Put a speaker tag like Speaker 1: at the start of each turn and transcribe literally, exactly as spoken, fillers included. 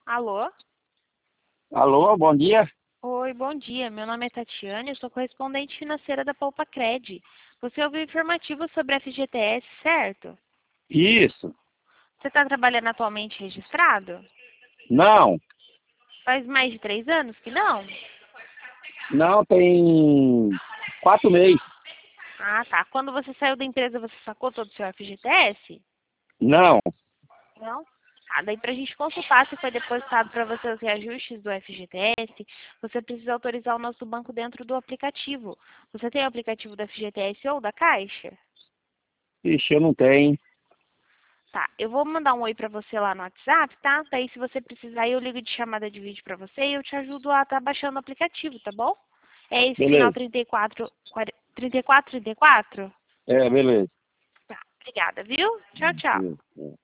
Speaker 1: Alô?
Speaker 2: Alô, bom dia.
Speaker 1: Oi, bom dia. Meu nome é Tatiane, eu sou correspondente financeira da Poupa Cred. Você ouviu informativo sobre a F G T S, certo?
Speaker 2: Isso.
Speaker 1: Você está trabalhando atualmente registrado?
Speaker 2: Não,
Speaker 1: Faz mais de três anos que não?
Speaker 2: não tem quatro meses.
Speaker 1: Ah, tá. Quando você saiu da empresa, você sacou todo o seu F G T S?
Speaker 2: Não,
Speaker 1: Não? Ah, daí para a gente consultar se foi depositado para você os reajustes do F G T S, você precisa autorizar o nosso banco dentro do aplicativo. Você tem o aplicativo do F G T S ou da Caixa?
Speaker 2: ixi, eu não tenho.
Speaker 1: Tá, eu vou mandar um oi pra você lá no WhatsApp, tá? Daí se você precisar, eu ligo de chamada de vídeo pra você e eu te ajudo a estar baixando o aplicativo, tá bom? É esse final
Speaker 2: Beleza.
Speaker 1: trinta e quatro, quarenta, trinta e quatro, trinta e quatro?
Speaker 2: É, beleza.
Speaker 1: Tá, obrigada, viu? Tchau, tchau.
Speaker 2: Isso, é.